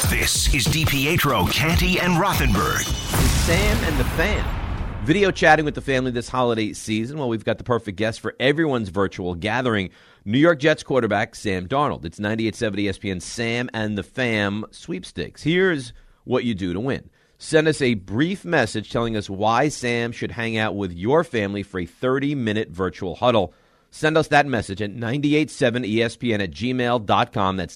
This is DiPietro, Canty, and Rothenberg. It's Sam and the Fam. Video chatting with the family this holiday season. Well, we've got the perfect guest for everyone's virtual gathering. New York Jets quarterback Sam Darnold. It's 98.7 ESPN Sam and the Fam sweepstakes. Here's what you do to win. Send us a brief message telling us why Sam should hang out with your family for a 30-minute virtual huddle. Send us that message at 987ESPN at gmail.com. That's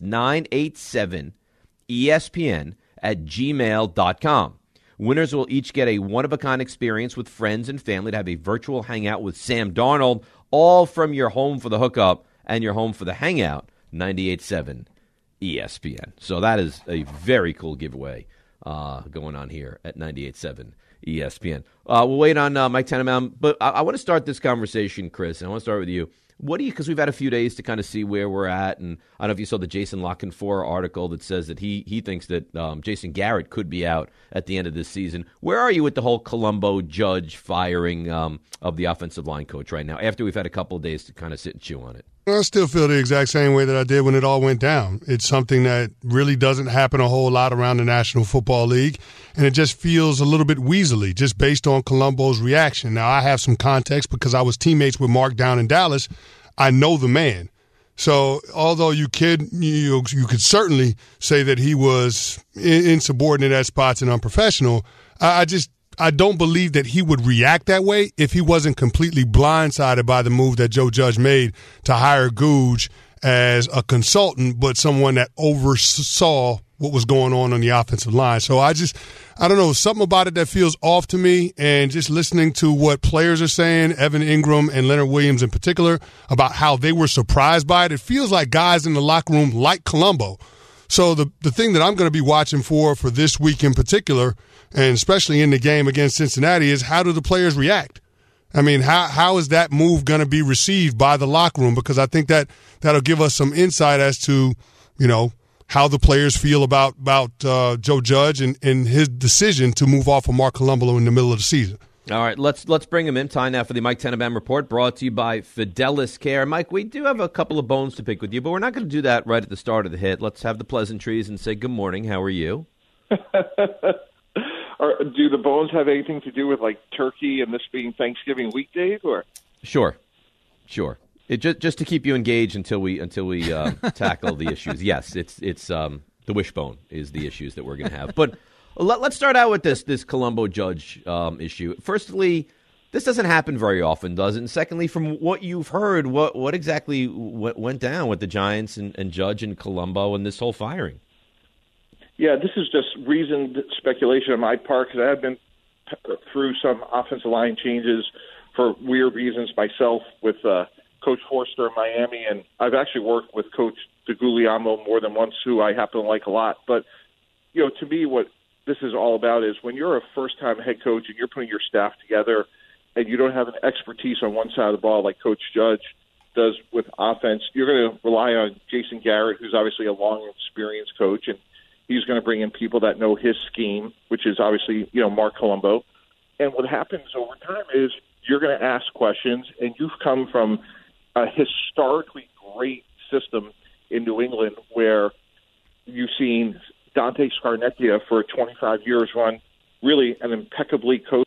987ESPN at gmail.com. Winners will each get a one-of-a-kind experience with friends and family to have a virtual hangout with Sam Darnold, all from your home for the hookup and your home for the hangout, 98.7 ESPN. So that is a very cool giveaway going on here at 98.7 ESPN. We'll wait on Mike Tannenbaum, but I want to start this conversation, Chris, and I want to start with you. What do you, because we've had a few days to kind of see where we're at, and I don't know if you saw the Jason Lockenfor article that says that he thinks that Jason Garrett could be out at the end of this season. Where are you with the whole Colombo Judge firing of the offensive line coach right now, after we've had a couple of days to kind of sit and chew on it? I still feel the exact same way that I did when it all went down. It's something that really doesn't happen a whole lot around the National Football League, and it just feels a little bit weaselly just based on Colombo's reaction. Now, I have some context because I was teammates with Mark down in Dallas. I know the man. So although you could certainly say that he was insubordinate at spots and unprofessional, I don't believe that he would react that way if he wasn't completely blindsided by the move that Joe Judge made to hire Googe as a consultant, but someone that oversaw what was going on the offensive line. So I don't know, something about it that feels off to me, and just listening to what players are saying, Evan Ingram and Leonard Williams in particular, about how they were surprised by it. It feels like guys in the locker room like Colombo. So the thing that I'm going to be watching for this week in particular, and especially in the game against Cincinnati, is how do the players react? I mean, how is that move going to be received by the locker room? Because I think that'll give us some insight as to, how the players feel about Joe Judge and his decision to move off of Mark Colombo in the middle of the season. All right, let's bring him in. Time now for the Mike Tannenbaum Report, brought to you by Fidelis Care. Mike, we do have a couple of bones to pick with you, but we're not going to do that right at the start of the hit. Let's have the pleasantries and say good morning. How are you? Do the bones have anything to do with, like, turkey and this being Thanksgiving weekday, or? Sure. It just to keep you engaged until we tackle the issues. Yes, it's the wishbone is the issues that we're going to have. But let's start out with this Colombo Judge issue. Firstly, this doesn't happen very often, does it? And secondly, from what you've heard, what exactly went down with the Giants and Judge and Colombo and this whole firing? Yeah, this is just reasoned speculation on my part, because I have been through some offensive line changes for weird reasons myself with Coach Forster in Miami, and I've actually worked with Coach DeGuglielmo more than once, who I happen to like a lot. But, to me, what this is all about is when you're a first-time head coach and you're putting your staff together and you don't have an expertise on one side of the ball like Coach Judge does with offense, you're going to rely on Jason Garrett, who's obviously a long, experienced coach, and he's going to bring in people that know his scheme, which is obviously, Mark Colombo. And what happens over time is you're going to ask questions, and you've come from a historically great system in New England where you've seen Dante Scarnecchia for 25 years run really an impeccably coached.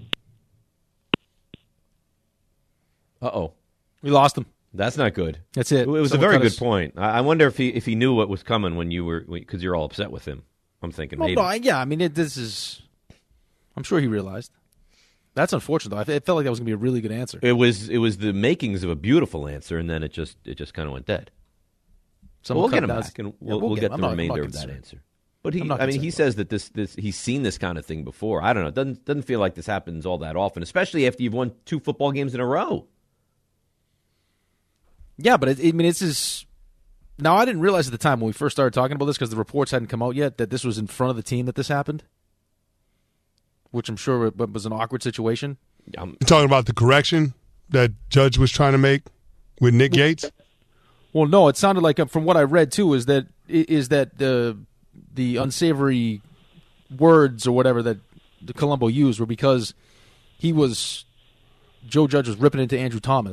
Uh-oh. We lost him. That's not good. That's it. It was a very good point. I wonder if he knew what was coming when because you're all upset with him. I'm thinking maybe. No, yeah, I mean, this is. I'm sure he realized. That's unfortunate, though. It felt like that was going to be a really good answer. It was the makings of a beautiful answer, and then it just kind of went dead. We'll get him back, and we'll get the remainder of that answer. But he says that this he's seen this kind of thing before. I don't know. It doesn't feel like this happens all that often, especially after you've won 2 football games in a row. Yeah, but this is. Now, I didn't realize at the time when we first started talking about this, because the reports hadn't come out yet, that this was in front of the team that this happened, which I'm sure was an awkward situation. You're talking about the correction that Judge was trying to make with Nick Gates? Well, no, it sounded like, from what I read too, is that the unsavory words or whatever that the Colombo used were because Joe Judge was ripping into Andrew Thomas,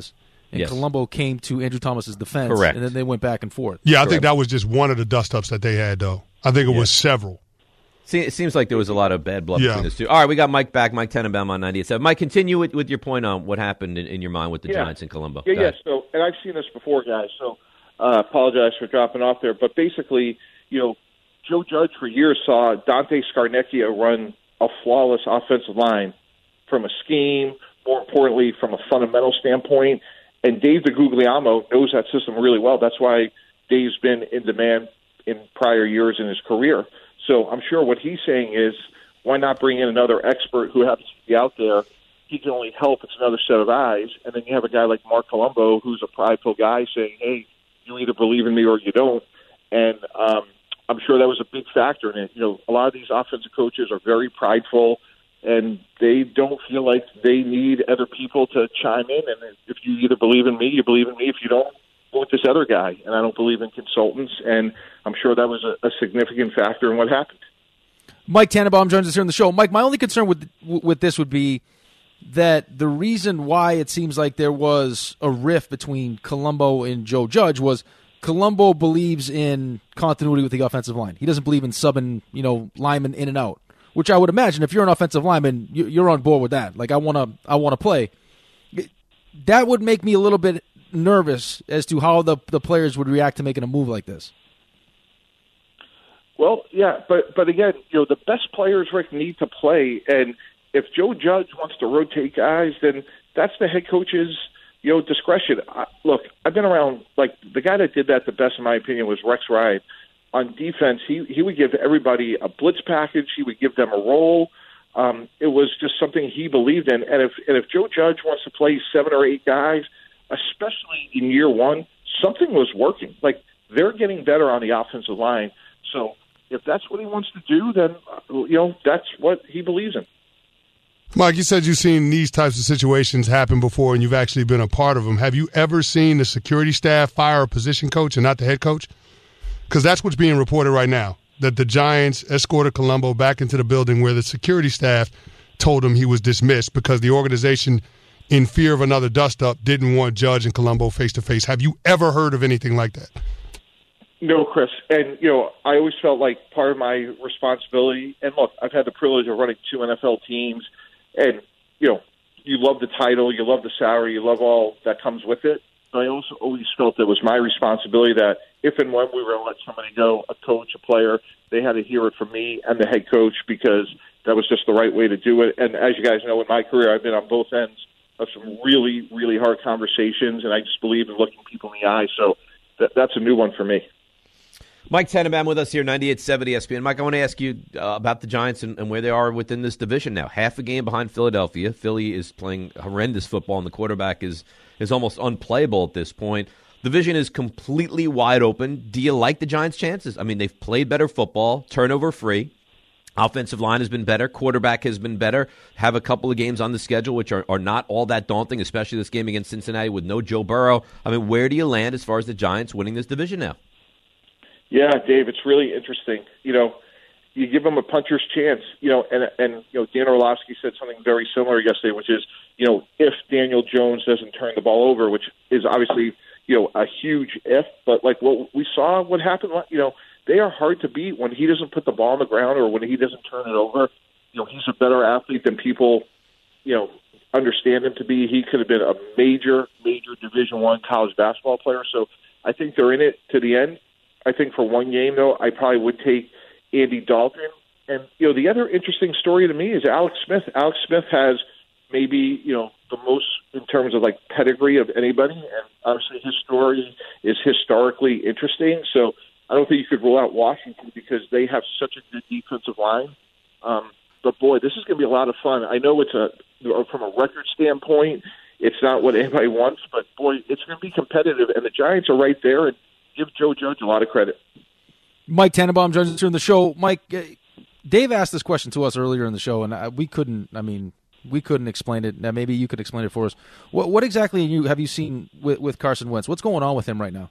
and Yes. Colombo came to Andrew Thomas's defense. Correct. And then they went back and forth. Yeah, I think that was just one of the dust-ups that they had, though. I think it was several. See, it seems like there was a lot of bad blood Yeah. between this two. All right, we got Mike back. Mike Tenenbaum on 98.7. Mike, continue with your point on what happened in your mind with the Giants in Colombo. Yeah, Go yeah. ahead. So, and I've seen this before, guys. So, apologize for dropping off there. But basically, Joe Judge for years saw Dante Scarnecchia run a flawless offensive line from a scheme, more importantly, from a fundamental standpoint. And Dave DeGuglielmo knows that system really well. That's why Dave's been in demand in prior years in his career. So I'm sure what he's saying is, why not bring in another expert who happens to be out there? He can only help. It's another set of eyes. And then you have a guy like Mark Colombo, who's a prideful guy, saying, hey, you either believe in me or you don't. And I'm sure that was a big factor in it. A lot of these offensive coaches are very prideful, and they don't feel like they need other people to chime in. And if you either believe in me, you believe in me. If you don't, go with this other guy. And I don't believe in consultants. And I'm sure that was a significant factor in what happened. Mike Tannenbaum joins us here on the show. Mike, my only concern with this would be that the reason why it seems like there was a rift between Colombo and Joe Judge was Colombo believes in continuity with the offensive line. He doesn't believe in subbing, linemen in and out, which I would imagine if you're an offensive lineman, you're on board with that. Like, I want to play. That would make me a little bit nervous as to how the players would react to making a move like this. Well, yeah, but again, the best players, Rick, need to play, and if Joe Judge wants to rotate guys, then that's the head coach's discretion. Look, I've been around, like, the guy that did that the best, in my opinion, was Rex Ryan. On defense, he would give everybody a blitz package. He would give them a role. It was just something he believed in. And if Joe Judge wants to play 7 or 8 guys, especially in year one, something was working. Like, they're getting better on the offensive line. So if that's what he wants to do, then, that's what he believes in. Mike, you said you've seen these types of situations happen before and you've actually been a part of them. Have you ever seen the security staff fire a position coach and not the head coach? Because that's what's being reported right now, that the Giants escorted Colombo back into the building where the security staff told him he was dismissed because the organization, in fear of another dust-up, didn't want Judge and Colombo face-to-face. Have you ever heard of anything like that? No, Chris. And, I always felt like part of my responsibility, and look, I've had the privilege of running 2 NFL teams, and, you love the title, you love the salary, you love all that comes with it. But I also always felt it was my responsibility that if and when we were going to let somebody go, a coach, a player, they had to hear it from me and the head coach because that was just the right way to do it. And as you guys know, in my career, I've been on both ends of some really, really hard conversations, and I just believe in looking people in the eye. So that's a new one for me. Mike Tenenbaum with us here, 98.7 ESPN. Mike, I want to ask you about the Giants and where they are within this division now. Half a game behind Philadelphia. Philly is playing horrendous football, and the quarterback is almost unplayable at this point. The division is completely wide open. Do you like the Giants' chances? I mean, they've played better football, turnover-free. Offensive line has been better. Quarterback has been better. Have a couple of games on the schedule which are not all that daunting, especially this game against Cincinnati with no Joe Burrow. I mean, where do you land as far as the Giants winning this division now? Yeah, Dave, it's really interesting. You give them a puncher's chance, and Dan Orlovsky said something very similar yesterday, which is, if Daniel Jones doesn't turn the ball over, which is obviously, a huge if, but like what we saw, what happened, they are hard to beat when he doesn't put the ball on the ground or when he doesn't turn it over. He's a better athlete than people, understand him to be. He could have been a major Division I college basketball player. So I think they're in it to the end. I think for one game, though, I probably would take Andy Dalton. And, the other interesting story to me is Alex Smith. Alex Smith has maybe, the most in terms of, like, pedigree of anybody. And obviously his story is historically interesting. So I don't think you could rule out Washington because they have such a good defensive line. But, boy, this is going to be a lot of fun. I know it's from a record standpoint, it's not what anybody wants. But, boy, it's going to be competitive. And the Giants are right there, and give Joe Judge a lot of credit. Mike Tannenbaum joins us here in the show. Mike, Dave asked this question to us earlier in the show, and we couldn't explain it. Now, maybe you could explain it for us. What exactly have you seen with Carson Wentz? What's going on with him right now?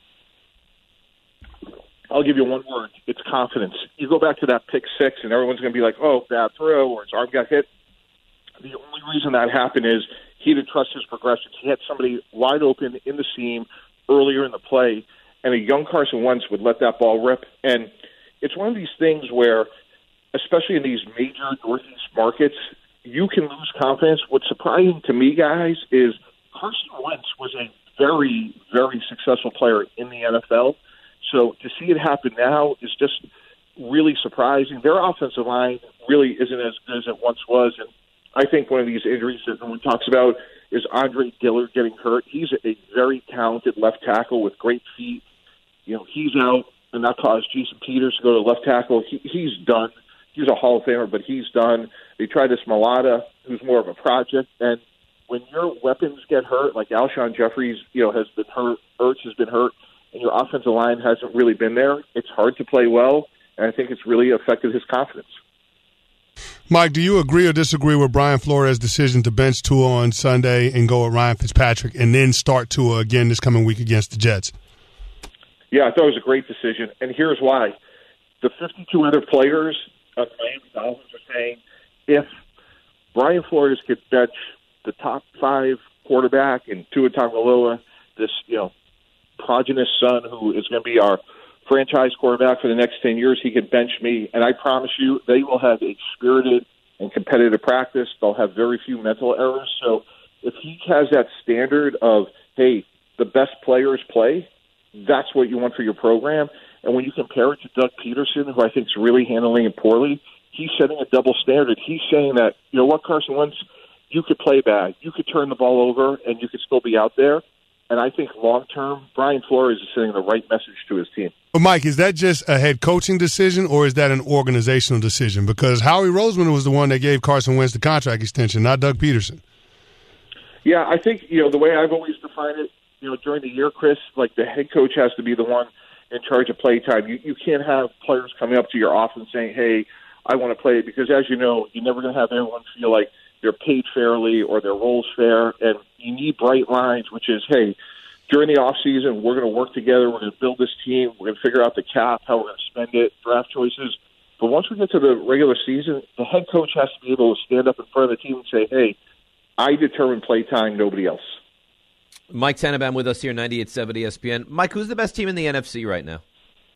I'll give you one word. It's confidence. You go back to that pick six, and everyone's going to be like, oh, bad throw, or his arm got hit. The only reason that happened is he didn't trust his progressions. He had somebody wide open in the seam earlier in the play, and a young Carson Wentz would let that ball rip. And it's one of these things where, especially in these major Northeast markets, you can lose confidence. What's surprising to me, guys, is Carson Wentz was a very, very successful player in the NFL. So to see it happen now is just really surprising. Their offensive line really isn't as good as it once was. And I think one of these injuries that no one talks about is Andre Dillard getting hurt. He's a very talented left tackle with great feet. You know, he's out, and that caused Jason Peters to go to left tackle. He's done. He's a Hall of Famer, but he's done. They tried this Malata, who's more of a project. And when your weapons get hurt, like Alshon Jeffries, has been hurt, Ertz has been hurt, and your offensive line hasn't really been there, it's hard to play well, and I think it's really affected his confidence. Mike, do you agree or disagree with Brian Flores' decision to bench Tua on Sunday and go with Ryan Fitzpatrick and then start Tua again this coming week against the Jets? Yeah, I thought it was a great decision, and here's why. The 52 other players of the Miami Dolphins are saying if Brian Flores could bench the top 5 quarterback and Tua Tagovailoa, this progenitor son who is going to be our franchise quarterback for the next 10 years, he could bench me. And I promise you, they will have a spirited and competitive practice. They'll have very few mental errors. So if he has that standard of, hey, the best players play, that's what you want for your program. And when you compare it to Doug Peterson, who I think is really handling it poorly, he's setting a double standard. He's saying that, Carson Wentz, you could play bad. You could turn the ball over, and you could still be out there. And I think long-term, Brian Flores is sending the right message to his team. But, Mike, is that just a head coaching decision or is that an organizational decision? Because Howie Roseman was the one that gave Carson Wentz the contract extension, not Doug Peterson. Yeah, I think, the way I've always defined it, during the year, Chris, like the head coach has to be the one in charge of play time. You can't have players coming up to your office saying, hey, I want to play, because as you know, you're never going to have everyone feel like they're paid fairly or their role's fair, and you need bright lines, which is, hey, during the off season, we're going to work together, we're going to build this team, we're going to figure out the cap, how we're going to spend it, draft choices. But once we get to the regular season, the head coach has to be able to stand up in front of the team and say, hey, I determine play time, nobody else. Mike Tannenbaum with us here, 98.7 ESPN. Mike, who's the best team in the NFC right now?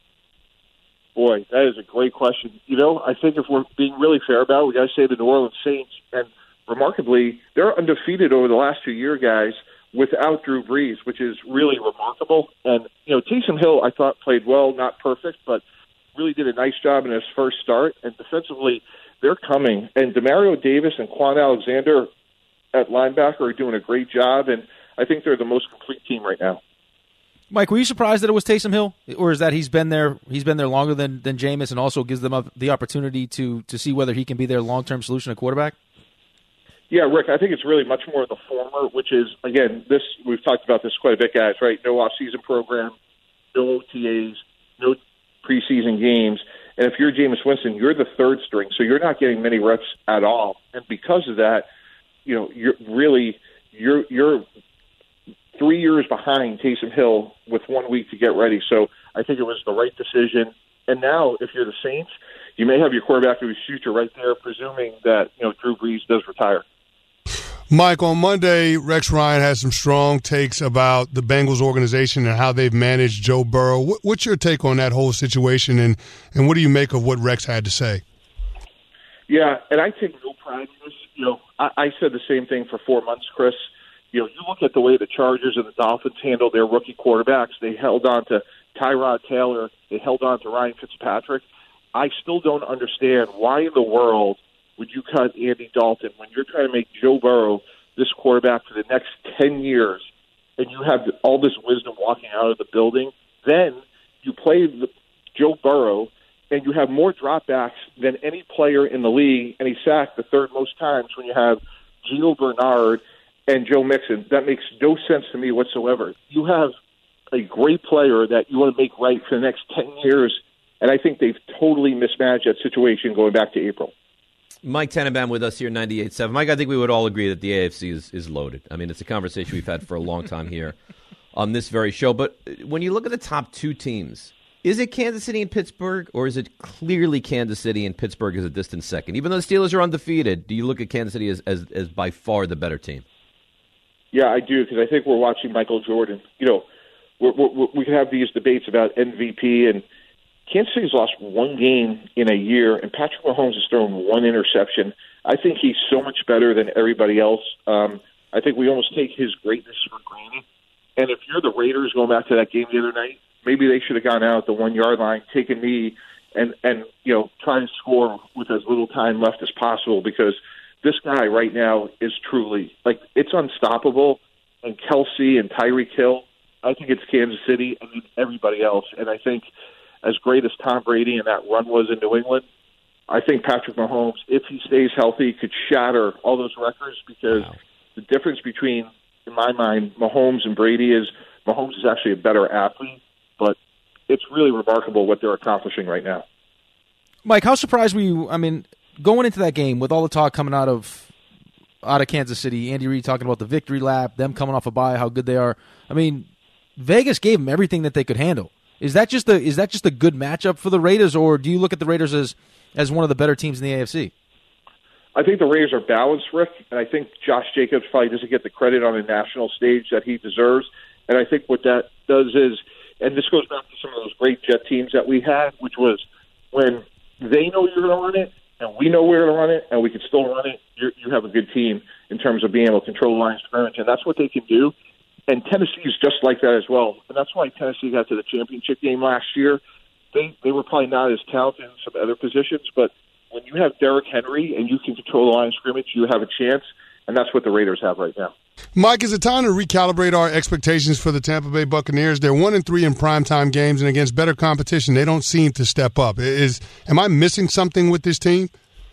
Boy, that is a great question. I think if we're being really fair about it, we got to say the New Orleans Saints. And remarkably, they're undefeated over the last 2 years, guys, without Drew Brees, which is really remarkable. And, Taysom Hill, I thought, played well, not perfect, but really did a nice job in his first start. And defensively, they're coming. And Demario Davis and Quan Alexander at linebacker are doing a great job. And I think they're the most complete team right now. Mike, were you surprised that it was Taysom Hill, or is that he's been there longer than Jameis and also gives them the opportunity to see whether he can be their long-term solution at quarterback? Yeah, Rick, I think it's really much more the former, which is, again, we've talked about this quite a bit, guys, right? No off-season program, no OTAs, no preseason games. And if you're Jameis Winston, you're the third string, so you're not getting many reps at all. And because of that, you're 3 years behind Taysom Hill with 1 week to get ready. So I think it was the right decision. And now, if you're the Saints, you may have your quarterback of his future right there, presuming that Drew Brees does retire. Mike, on Monday, Rex Ryan has some strong takes about the Bengals organization and how they've managed Joe Burrow. What's your take on that whole situation, and what do you make of what Rex had to say? Yeah, and I take no pride in this. I said the same thing for 4 months, Chris. You look at the way the Chargers and the Dolphins handled their rookie quarterbacks. They held on to Tyrod Taylor. They held on to Ryan Fitzpatrick. I still don't understand why in the world would you cut Andy Dalton when you're trying to make Joe Burrow this quarterback for the next 10 years and you have all this wisdom walking out of the building. Then you play Joe Burrow and you have more dropbacks than any player in the league, and he sacked the third most times when you have Gio Bernard and Joe Mixon. That makes no sense to me whatsoever. You have a great player that you want to make right for the next 10 years, and I think they've totally mismanaged that situation going back to April. Mike Tannenbaum with us here, 98.7. Mike, I think we would all agree that the AFC is loaded. I mean, it's a conversation we've had for a long time here on this very show. But when you look at the top two teams, is it Kansas City and Pittsburgh, or is it clearly Kansas City and Pittsburgh as a distant second? Even though the Steelers are undefeated, do you look at Kansas City as by far the better team? Yeah, I do, because I think we're watching Michael Jordan. You know, we can have these debates about MVP, and Kansas City's lost one game in a year, and Patrick Mahomes has thrown one interception. I think he's so much better than everybody else. I think we almost take his greatness for granted. And if you're the Raiders going back to that game the other night, maybe they should have gone out at the 1 yard line, taken me, and you know, try to score with as little time left as possible, because this guy right now is truly, like, it's unstoppable. And Kelsey and Tyreek Hill, I think it's Kansas City and then everybody else. And I think as great as Tom Brady and that run was in New England, I think Patrick Mahomes, if he stays healthy, could shatter all those records, because the difference between, in my mind, Mahomes and Brady is Mahomes is actually a better athlete, but it's really remarkable what they're accomplishing right now. Mike, how surprised were you? I mean, going into that game with all the talk coming out of Kansas City, Andy Reid talking about the victory lap, them coming off a bye, how good they are. I mean, Vegas gave them everything that they could handle. Is that just a good matchup for the Raiders, or do you look at the Raiders as one of the better teams in the AFC? I think the Raiders are balanced, Rick, and I think Josh Jacobs probably doesn't get the credit on a national stage that he deserves. And I think what that does is, and this goes back to some of those great Jet teams that we had, which was when they know you're going to run it, and we know we're going to run it, and we can still run it, you have a good team in terms of being able to control the line of scrimmage, and that's what they can do. And Tennessee is just like that as well. And that's why Tennessee got to the championship game last year. They were probably not as talented in some other positions, but when you have Derrick Henry and you can control the line of scrimmage, you have a chance, and that's what the Raiders have right now. Mike, is it time to recalibrate our expectations for the Tampa Bay Buccaneers? They're 1-3 in primetime games, and against better competition, they don't seem to step up. Am I missing something with this team?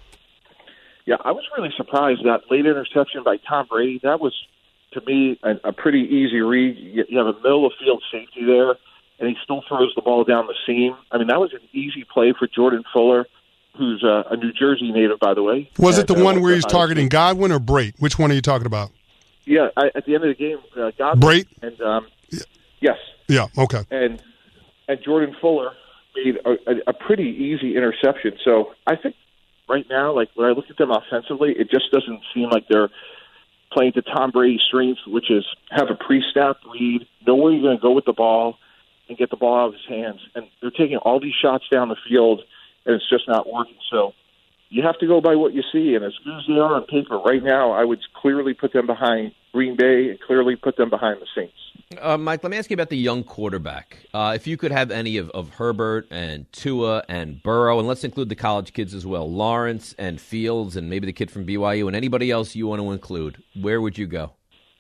Yeah, I was really surprised that late interception by Tom Brady. That was, to me, a pretty easy read. You have a middle-of-field safety there, and he still throws the ball down the seam. I mean, that was an easy play for Jordan Fuller, who's a New Jersey native, by the way. Was it the one where he's targeting Godwin or Brate? Which one are you talking about? Yeah, at the end of the game, Godwin. Brate? And, yes. Yeah, okay. And Jordan Fuller made a pretty easy interception. So I think right now, like, when I look at them offensively, it just doesn't seem like they're playing to Tom Brady's strengths, which is have a pre-snap read, know where you're going to go with the ball, and get the ball out of his hands. And they're taking all these shots down the field, and it's just not working. So you have to go by what you see. And as good as they are on paper right now, I would clearly put them behind Green Bay and clearly put them behind the Saints. Mike, let me ask you about the young quarterback. If you could have any of Herbert and Tua and Burrow, and let's include the college kids as well, Lawrence and Fields and maybe the kid from BYU and anybody else you want to include, where would you go?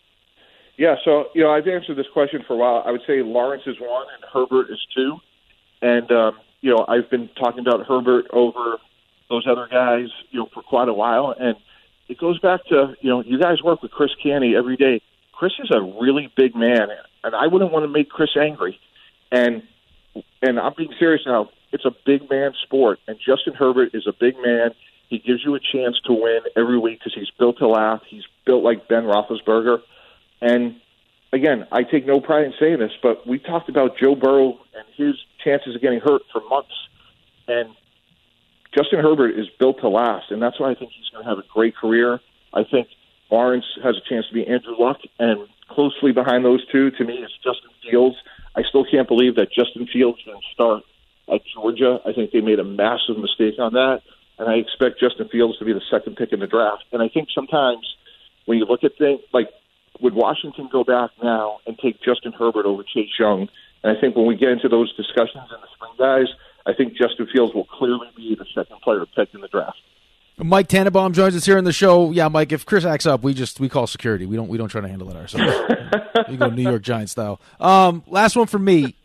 Yeah, so, I've answered this question for a while. I would say Lawrence is one and Herbert is two. And, I've been talking about Herbert over those other guys, for quite a while. And it goes back to, you guys work with Chris Canty every day. Chris is a really big man, and I wouldn't want to make Chris angry. And I'm being serious now. It's a big man sport, and Justin Herbert is a big man. He gives you a chance to win every week because he's built to last. He's built like Ben Roethlisberger. And, again, I take no pride in saying this, but we talked about Joe Burrow and his chances of getting hurt for months. And Justin Herbert is built to last, and that's why I think he's going to have a great career. I think Lawrence has a chance to be Andrew Luck, and closely behind those two, to me, is Justin Fields. I still can't believe that Justin Fields didn't start at Georgia. I think they made a massive mistake on that, and I expect Justin Fields to be the second pick in the draft. And I think sometimes when you look at things, like, would Washington go back now and take Justin Herbert over Chase Young? And I think when we get into those discussions in the spring, guys, I think Justin Fields will clearly be the second player picked in the draft. Mike Tannenbaum joins us here on the show. Yeah, Mike, if Chris acts up, we call security. We don't try to handle it ourselves. We go New York Giants style. Last one from me.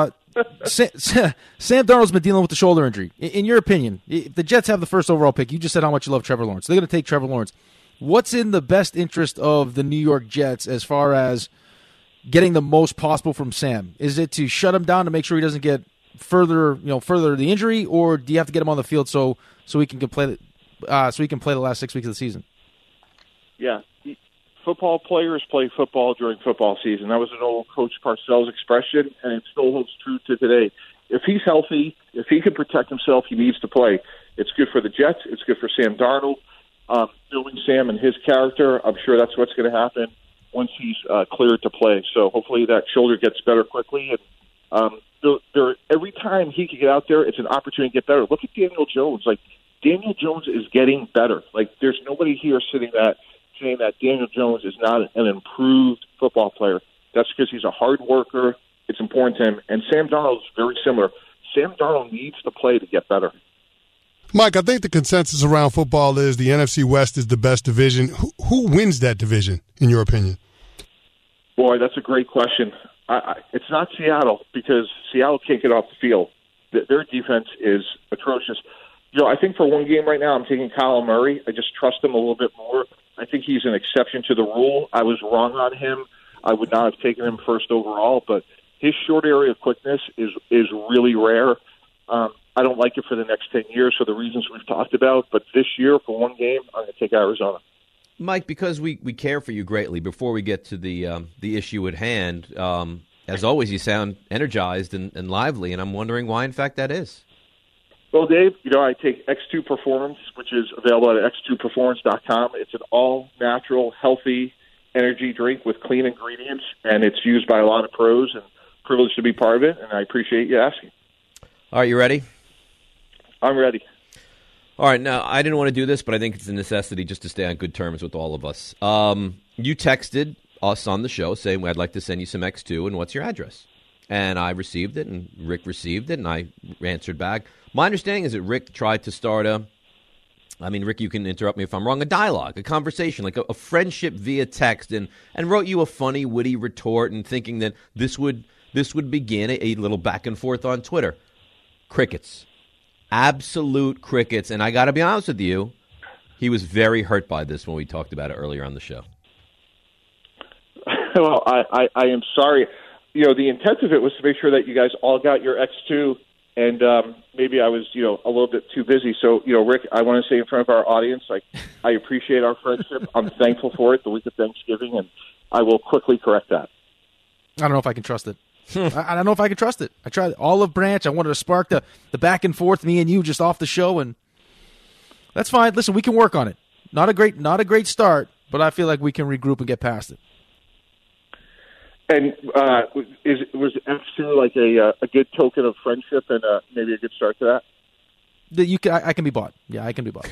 Sam Darnold's been dealing with the shoulder injury. In your opinion, if the Jets have the first overall pick, you just said how much you love Trevor Lawrence. They're going to take Trevor Lawrence. What's in the best interest of the New York Jets as far as getting the most possible from Sam? Is it to shut him down to make sure he doesn't get further the injury, or do you have to get him on the field so he can play the last 6 weeks of the season? Yeah, football players play football during football season. That was an old Coach Parcells expression, and it still holds true to today. If he's healthy, if he can protect himself, he needs to play. It's good for the Jets. It's good for Sam Darnold. Building Sam and his character, I'm sure that's what's going to happen. once he's cleared to play. So hopefully that shoulder gets better quickly. And every time he can get out there, it's an opportunity to get better. Look at Daniel Jones. Like, Daniel Jones is getting better. Like, there's nobody here saying that Daniel Jones is not an improved football player. That's because he's a hard worker. It's important to him. And Sam Darnold is very similar. Sam Darnold needs to play to get better. Mike, I think the consensus around football is the NFC West is the best division. Who wins that division, in your opinion? Boy, that's a great question. It's not Seattle, because Seattle can't get off the field. Their defense is atrocious. I think for one game right now, I'm taking Kyler Murray. I just trust him a little bit more. I think he's an exception to the rule. I was wrong on him. I would not have taken him first overall, but his short area of quickness is really rare. I don't like it for the next 10 years for the reasons we've talked about, but this year, for one game, I'm going to take Arizona. Mike, because we care for you greatly, before we get to the issue at hand, as always, you sound energized and lively, and I'm wondering why, in fact, that is. Well, Dave, I take X2 Performance, which is available at x2performance.com. It's an all-natural, healthy energy drink with clean ingredients, and it's used by a lot of pros, and privileged to be part of it, and I appreciate you asking. All right, you ready? I'm ready. All right, now, I didn't want to do this, but I think it's a necessity just to stay on good terms with all of us. You texted us on the show saying, I'd like to send you some X2, and what's your address? And I received it, and Rick received it, and I answered back. My understanding is that Rick tried to start Rick, you can interrupt me if I'm wrong, a dialogue, a conversation, like a friendship via text, and wrote you a funny, witty retort, and thinking that this would begin a little back and forth on Twitter. Crickets. Absolute crickets. And I got to be honest with you, he was very hurt by this when we talked about it earlier on the show. Well, I am sorry. The intent of it was to make sure that you guys all got your X2, and maybe I was, a little bit too busy. So, Rick, I want to say in front of our audience, I appreciate our friendship. I'm thankful for it the week of Thanksgiving, and I will quickly correct that. I don't know if I can trust it. I don't know if I can trust it. I tried Olive Branch. I wanted to spark the back and forth, me and you, just off the show, and that's fine. Listen, we can work on it. Not a great start, but I feel like we can regroup and get past it. And was X2 like a good token of friendship and maybe a good start to that? I can be bought. Yeah, I can be bought.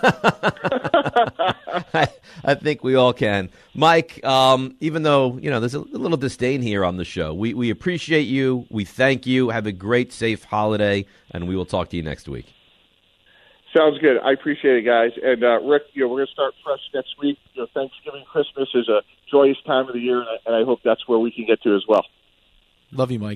I think we all can. Mike, even though, there's a little disdain here on the show, we appreciate you. We thank you. Have a great, safe holiday, and we will talk to you next week. Sounds good. I appreciate it, guys. And, Rick, we're going to start fresh next week. Thanksgiving, Christmas is a joyous time of the year, and I hope that's where we can get to as well. Love you, Mike.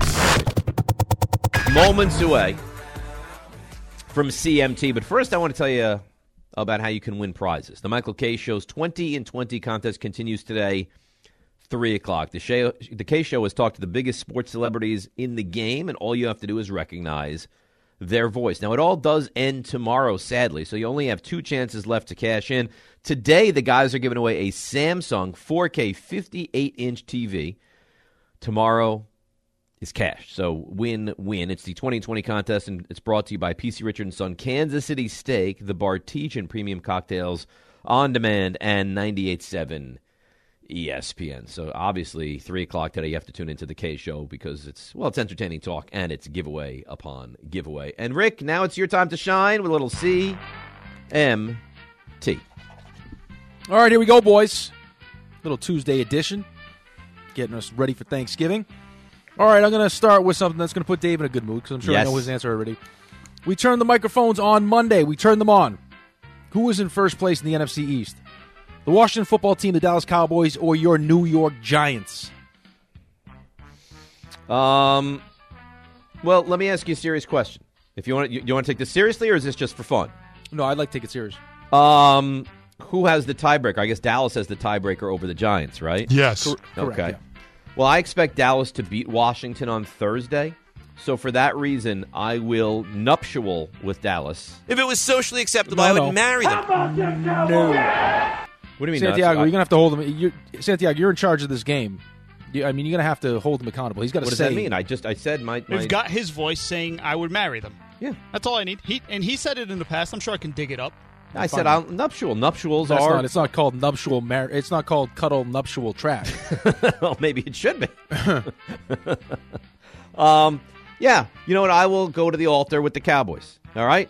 Moments away from CMT. But first, I want to tell you about how you can win prizes. The Michael Kay Show's 20 in 20 contest continues today, 3 o'clock. The Kay Show has talked to the biggest sports celebrities in the game, and all you have to do is recognize their voice. Now, it all does end tomorrow, sadly, so you only have 2 chances left to cash in. Today, the guys are giving away a Samsung 4K 58-inch TV. Tomorrow is cash. So win-win. It's the 2020 contest, and it's brought to you by PC Richard & Son, Kansas City Steak, the Bartesian Premium Cocktails on Demand, and 98.7 ESPN. So obviously, 3 o'clock today, you have to tune into the K Show because it's entertaining talk, and it's giveaway upon giveaway. And Rick, now it's your time to shine with a little CMT. All right, here we go, boys. Little Tuesday edition, getting us ready for Thanksgiving. All right, I'm going to start with something that's going to put Dave in a good mood because I'm sure I know his answer already. We turned the microphones on Monday. We turned them on. Who was in first place in the NFC East? The Washington football team, the Dallas Cowboys, or your New York Giants? Well, let me ask you a serious question. If you want to take this seriously, or is this just for fun? No, I'd like to take it serious. Who has the tiebreaker? I guess Dallas has the tiebreaker over the Giants, right? Yes. Correct, okay. Yeah. Well, I expect Dallas to beat Washington on Thursday. So for that reason, I will nuptial with Dallas. If it was socially acceptable, I would marry them. No. What do you mean? Santiago, you're going to have to hold him. Santiago, you're in charge of this game. You're going to have to hold him accountable. He's got to say. What does that mean? I said my... We've got his voice saying I would marry them. Yeah. That's all I need. He said it in the past. I'm sure I can dig it up. I said nuptial. Nuptials That's are. It's not called nuptial marriage. It's not called cuddle nuptial trash. Well, maybe it should be. Yeah. You know what? I will go to the altar with the Cowboys. All right?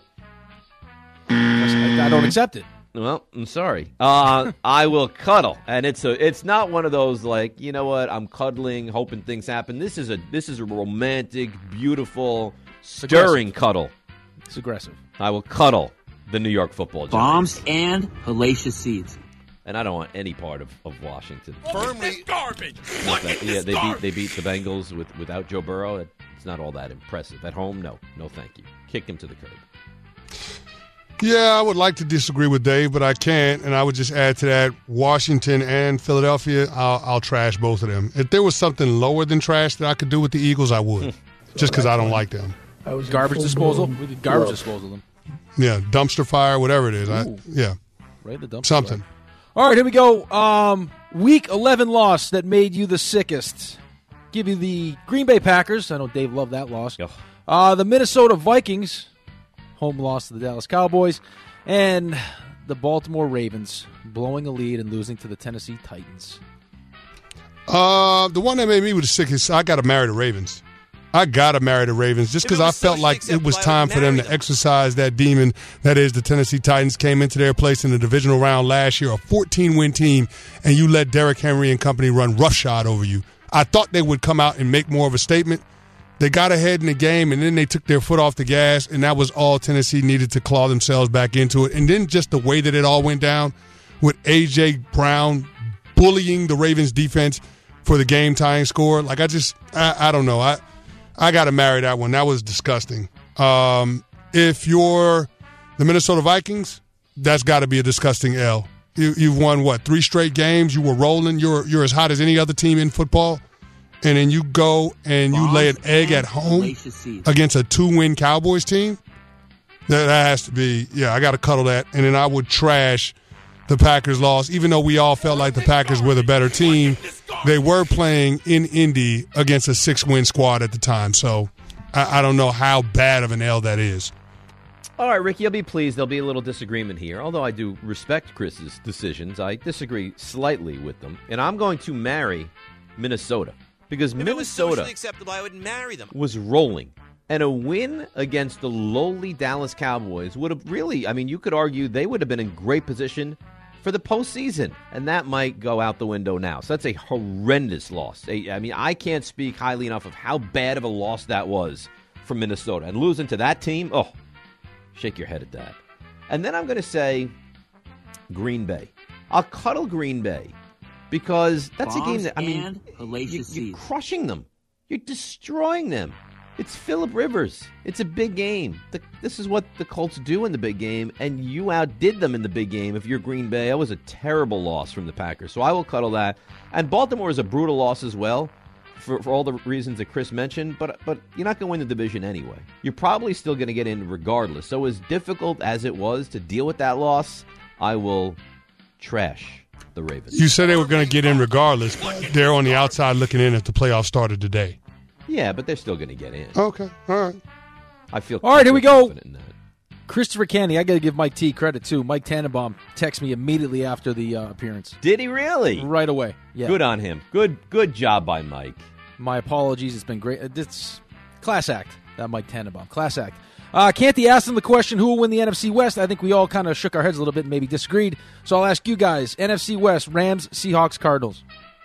I don't accept it. Well, I'm sorry. I will cuddle, and it's not one of those like, you know what? I'm cuddling, hoping things happen. This is a romantic, beautiful, stirring cuddle. It's aggressive. I will cuddle the New York Football Giants. Bombs and hellacious seeds. And I don't want any part of Washington. Firmly garbage. They beat the Bengals without Joe Burrow. It's not all that impressive. At home, no, thank you. Kick him to the curb. Yeah, I would like to disagree with Dave, but I can't. And I would just add to that, Washington and Philadelphia, I'll trash both of them. If there was something lower than trash that I could do with the Eagles, I would. Just because I don't like them. Garbage disposal? We did garbage disposal them. Yeah, dumpster fire, whatever it is. Yeah. Right, the dumpster Something. fire. All right, here we go. Week 11 loss that made you the sickest. Give you the Green Bay Packers. I know Dave loved that loss. The Minnesota Vikings. Home loss to the Dallas Cowboys, and the Baltimore Ravens blowing a lead and losing to the Tennessee Titans. The one that made me the sickest, I got to marry the Ravens. I got to marry the Ravens just because I felt like it was time for them to exercise that demon that is the Tennessee Titans. Came into their place in the divisional round last year, a 14-win team, and you let Derrick Henry and company run roughshod over you. I thought they would come out and make more of a statement. They got ahead in the game, and then they took their foot off the gas, and that was all Tennessee needed to claw themselves back into it. And then just the way that it all went down with A.J. Brown bullying the Ravens defense for the game-tying score. Like, I don't know. I got to marry that one. That was disgusting. If you're the Minnesota Vikings, that's got to be a disgusting L. You've won, 3 straight games? You were rolling. You're as hot as any other team in football. And then you go and you lay an egg at home against a 2-win Cowboys team? That has to be, I got to cuddle that. And then I would trash the Packers' loss. Even though we all felt like the Packers were the better team, they were playing in Indy against a 6-win squad at the time. So I don't know how bad of an L that is. All right, Ricky, you'll be pleased. There'll be a little disagreement here. Although I do respect Chris's decisions, I disagree slightly with them. And I'm going to marry Minnesota. Because if Minnesota it was socially acceptable, I would marry them. Was rolling. And a win against the lowly Dallas Cowboys would have really, you could argue they would have been in great position for the postseason. And that might go out the window now. So that's a horrendous loss. I can't speak highly enough of how bad of a loss that was for Minnesota. And losing to that team, shake your head at that. And then I'm going to say Green Bay. I'll cuddle Green Bay. Because that's Bombs a game that, you're crushing them. You're destroying them. It's Phillip Rivers. It's a big game. This is what the Colts do in the big game, and you outdid them in the big game. If you're Green Bay, that was a terrible loss from the Packers. So I will cuddle that. And Baltimore is a brutal loss as well for all the reasons that Chris mentioned, but you're not going to win the division anyway. You're probably still going to get in regardless. So as difficult as it was to deal with that loss, I will trash the Ravens. You said they were going to get in regardless. They're on the outside looking in if the playoffs started today. Yeah, but they're still going to get in. Okay, all right. I feel all right, here we go. In that. Christopher Canny, I got to give Mike T credit, too. Mike Tannenbaum texted me immediately after the appearance. Did he really? Right away, yeah. Good on him. Good job by Mike. My apologies. It's been great. It's class act, that Mike Tannenbaum. Class act. Canty asked him the question, who will win the NFC West? I think we all kind of shook our heads a little bit and maybe disagreed. So I'll ask you guys, NFC West, Rams, Seahawks, Cardinals.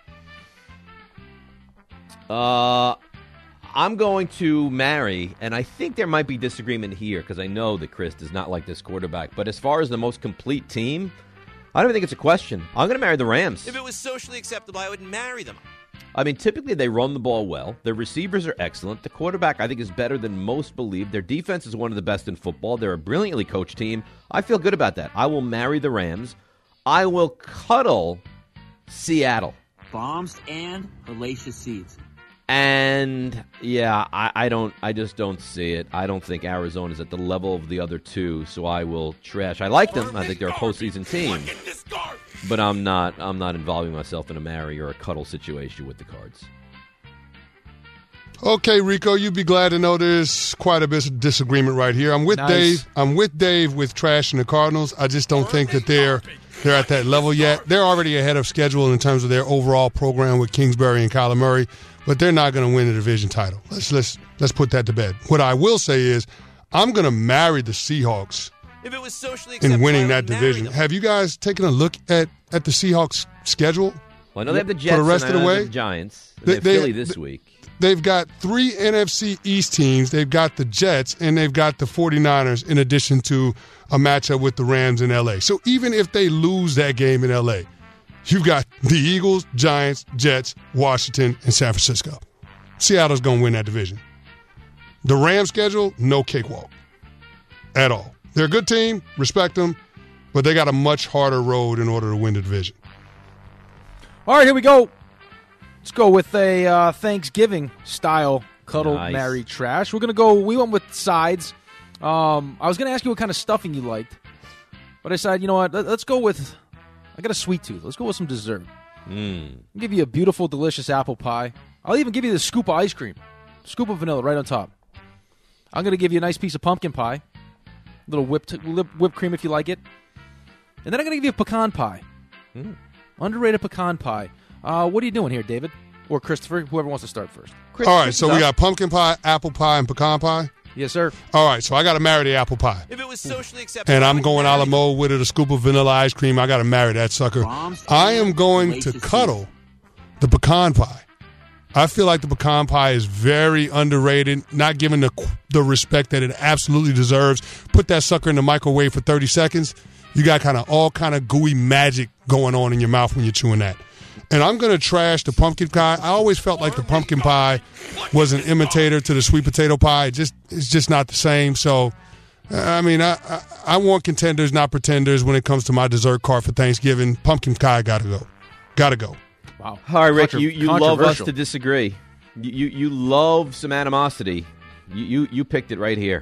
I'm going to marry, and I think there might be disagreement here because I know that Chris does not like this quarterback. But as far as the most complete team, I don't even think it's a question. I'm going to marry the Rams. If it was socially acceptable, I would marry them. Typically they run the ball well. Their receivers are excellent. The quarterback, I think, is better than most believe. Their defense is one of the best in football. They're a brilliantly coached team. I feel good about that. I will marry the Rams. I will cuddle Seattle. Bombs and hellacious seeds. And, I just don't see it. I don't think Arizona's at the level of the other two, so I will trash. I like them. I think they're a postseason team. But I'm not involving myself in a marry or a cuddle situation with the Cards. Okay, Rico, you'd be glad to know there's quite a bit of disagreement right here. I'm with Nice. Dave. I'm with Dave with trashing the Cardinals. I just don't think that they're at that level yet. They're already ahead of schedule in terms of their overall program with Kingsbury and Kyler Murray, but they're not going to win the division title. Let's put that to bed. What I will say is I'm going to marry the Seahawks If it was socially in acceptable, winning I that would marry division. them. Have you guys taken a look at the Seahawks schedule? Well, I know they have the Jets For the rest and of the I know way? the Giants. And They- they have they- Philly this week. They've got 3 NFC East teams. They've got the Jets, and they've got the 49ers in addition to a matchup with the Rams in L.A. So even if they lose that game in L.A., you've got the Eagles, Giants, Jets, Washington, and San Francisco. Seattle's going to win that division. The Rams schedule, no cakewalk at all. They're a good team, respect them, but they got a much harder road in order to win the division. All right, here we go. Let's go with a Thanksgiving-style cuddle, Nice. marry, trash. We went with sides. I was going to ask you what kind of stuffing you liked, but I decided, you know what, let's go with, I got a sweet tooth. Let's go with some dessert. I'll give you a beautiful, delicious apple pie. I'll even give you the scoop of ice cream. Scoop of vanilla right on top. I'm going to give you a nice piece of pumpkin pie. A little whipped cream if you like it. And then I'm going to give you a pecan pie. Underrated pecan pie. What are you doing here, David? Or Christopher? Whoever wants to start first. All right, so we got pumpkin pie, apple pie, and pecan pie. Yes, sir. All right, so I got to marry the apple pie. If it was socially acceptable, And I I'm would going a marry la them. mode with it, a scoop of vanilla ice cream. I got to marry that sucker. Bombs I am and going to delicious cuddle the pecan pie. I feel like the pecan pie is very underrated, not given the respect that it absolutely deserves. Put that sucker in the microwave for 30 seconds. You got all kind of gooey magic going on in your mouth when you're chewing that. And I'm going to trash the pumpkin pie. I always felt like the pumpkin pie was an imitator to the sweet potato pie. It's just not the same. So, I mean, I want contenders, not pretenders when it comes to my dessert cart for Thanksgiving. Pumpkin pie got to go. Got to go. Wow. All right, Rick, you love us Controversial. to disagree. You love some animosity. You picked it right here.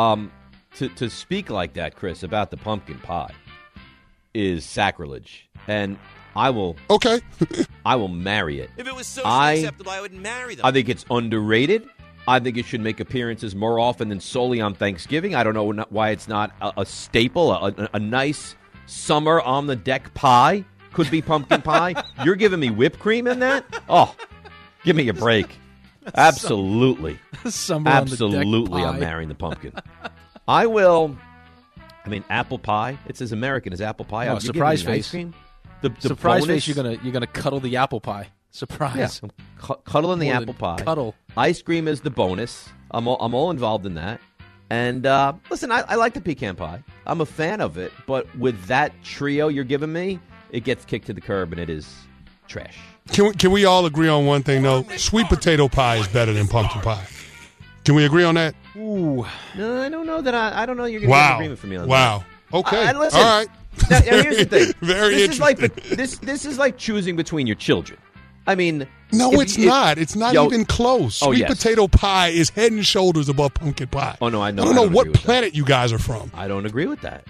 To speak like that, Chris, about the pumpkin pie is sacrilege, and I will Okay. marry it. If it was socially acceptable, I would marry them. I think it's underrated. I think it should make appearances more often than solely on Thanksgiving. I don't know why it's not a staple, a nice summer on the deck pie. Could be pumpkin pie. You're giving me whipped cream in that? Oh, give me a break. Absolutely. Summer on the deck Absolutely, pie. I'm marrying the pumpkin. I will. I mean, apple pie. It's as American as apple pie. Oh, You're giving surprise me ice face. cream? The Surprise bonus- face, you're gonna cuddle the apple pie. Surprise. Yeah, cuddling the More apple than pie. cuddle. Ice cream is the bonus. I'm all involved in that. And listen, I like the pecan pie. I'm a fan of it. But with that trio you're giving me, it gets kicked to the curb, and it is trash. Can we all agree on one thing, though? Sweet potato pie is better than pumpkin pie. Can we agree on that? Ooh. No, I don't know that. I don't know you're going to get an Wow. agreement from me on that. Wow. Okay. And listen, All right. Now, here's the thing. Very this interesting. is like this is like choosing between your children. I mean, No, if- it's if- not. It's not Yo- even close. Oh, Sweet yes. potato pie is head and shoulders above pumpkin pie. Oh, no, I know. I don't know agree what with that. planet you guys are from. I don't agree with that.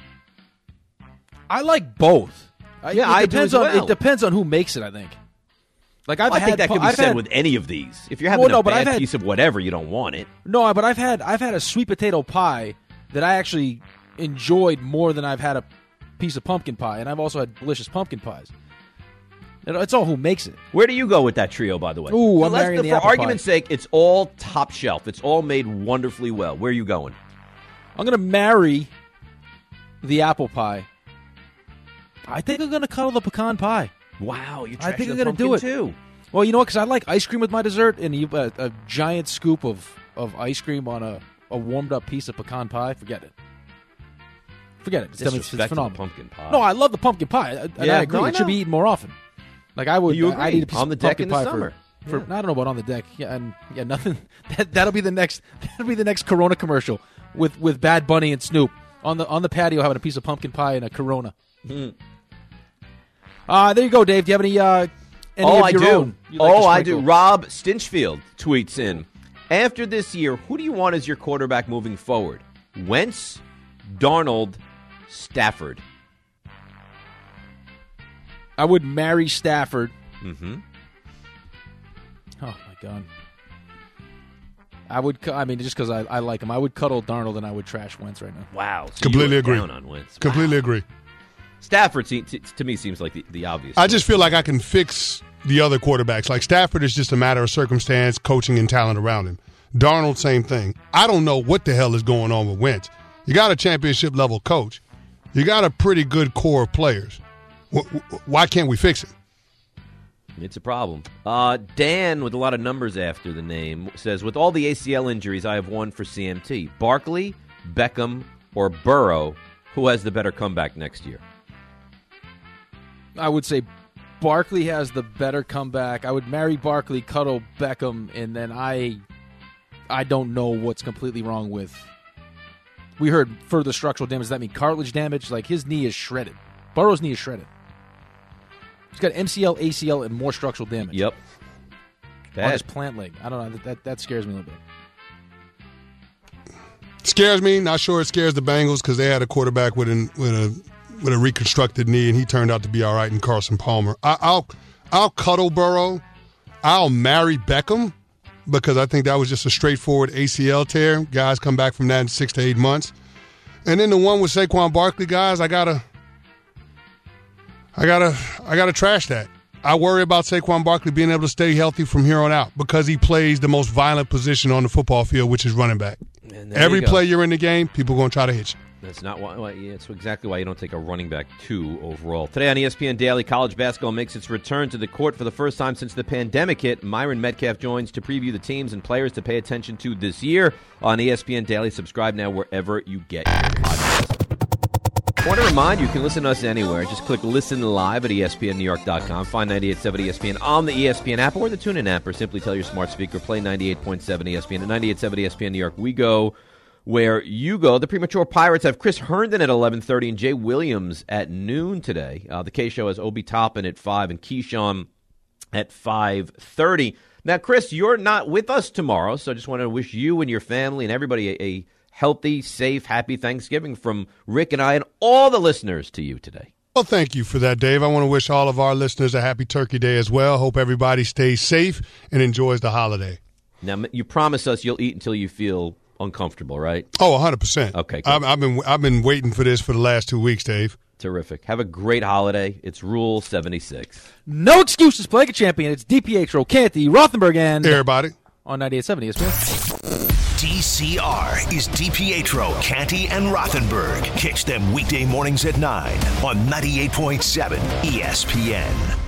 I like both. Yeah, I do depends as on well. it depends on who makes it, I think. Like I think that could be I've said had- with any of these. If you're having Well, no, a but I've bad had- piece of whatever, you don't want it. No, but I've had a sweet potato pie that I actually enjoyed more than I've had a piece of pumpkin pie, and I've also had delicious pumpkin pies. It's all who makes it. Where do you go with that trio, by the way? Ooh, So I'm let's- marrying the for apple argument's pie. sake, it's all top shelf. It's all made wonderfully well. Where are you going? I'm gonna marry the apple pie. I think I'm gonna cuddle the pecan pie. Wow, you're I think trashing I'm the gonna do pumpkin it. too. Well, you know what? Because I like ice cream with my dessert, and a giant scoop of ice cream on a warmed up piece of pecan pie. Forget it. It's Disrespect to the phenomenal. pumpkin pie. No, I love the pumpkin pie, and Yeah, I agree. no, I it should be know. eaten more often. Like I would. You agree. I'd eat a piece On of the deck pumpkin in the pie summer. For I don't know about on the deck. Yeah, and nothing. That'll be the next. That'll be the next Corona commercial with Bad Bunny and Snoop on the patio having a piece of pumpkin pie and a Corona. There you go, Dave. Do you have any Oh, of I your do. own you'd like to I do. sprinkle? Rob Stinchfield tweets in, after this year, who do you want as your quarterback moving forward? Wentz, Darnold, Stafford. I would marry Stafford. Mm-hmm. Oh my God. I would. Just because I like him, I would cuddle Darnold and I would trash Wentz right now. Wow. So Completely agree. Down on Wentz. Completely agree. Stafford, to me, seems like the obvious. I just feel like I can fix the other quarterbacks. Like Stafford is just a matter of circumstance, coaching, and talent around him. Darnold, same thing. I don't know what the hell is going on with Wentz. You got a championship-level coach. You got a pretty good core of players. Why can't we fix it? It's a problem. Dan, with a lot of numbers after the name, says, with all the ACL injuries, I have one for CMT. Barkley, Beckham, or Burrow, who has the better comeback next year? I would say Barkley has the better comeback. I would marry Barkley, cuddle Beckham, and then I don't know what's completely wrong with. We heard further structural damage. Does that mean cartilage damage? Like, his knee is shredded. Burrow's knee is shredded. He's got MCL, ACL, and more structural damage. Yep. On his plant leg. I don't know. That scares me a little bit. Scares me. Not sure it scares the Bengals because they had a quarterback with a reconstructed knee, and he turned out to be all right in Carson Palmer. I'll cuddle Burrow. I'll marry Beckham because I think that was just a straightforward ACL tear. Guys come back from that in 6 to 8 months. And then the one with Saquon Barkley, guys, I gotta trash that. I worry about Saquon Barkley being able to stay healthy from here on out because he plays the most violent position on the football field, which is running back. Every play you're in the game, people are going to try to hit you. That's not why. That's exactly why you don't take a running back 2 overall. Today on ESPN Daily, college basketball makes its return to the court for the first time since the pandemic hit. Myron Metcalf joins to preview the teams and players to pay attention to this year on ESPN Daily. Subscribe now wherever you get your podcasts. I want to remind you can listen to us anywhere. Just click Listen Live at ESPNNewYork.com. Find 98.7 ESPN on the ESPN app or the TuneIn app, or simply tell your smart speaker, play 98.7 ESPN. At 98.7 ESPN New York, we go where you go. The Premature Pirates have Chris Herndon at 11:30 and Jay Williams at noon today. The K-Show has Obi Toppin at 5 and Keyshawn at 5:30. Now, Chris, you're not with us tomorrow, so I just want to wish you and your family and everybody a healthy, safe, happy Thanksgiving from Rick and I and all the listeners to you today. Well, thank you for that, Dave. I want to wish all of our listeners a happy Turkey Day as well. Hope everybody stays safe and enjoys the holiday. Now, you promise us you'll eat until you feel uncomfortable, right? Oh, 100%. Okay, cool. I've been waiting for this for the last 2 weeks, Dave. Terrific. Have a great holiday. It's Rule 76. No excuses. Play like a champion. It's DiPietro, Canty, Rothenberg, and everybody on 98.7 ESPN. DCR is DiPietro, Canty, and Rothenberg. Catch them weekday mornings at 9 on 98.7 ESPN.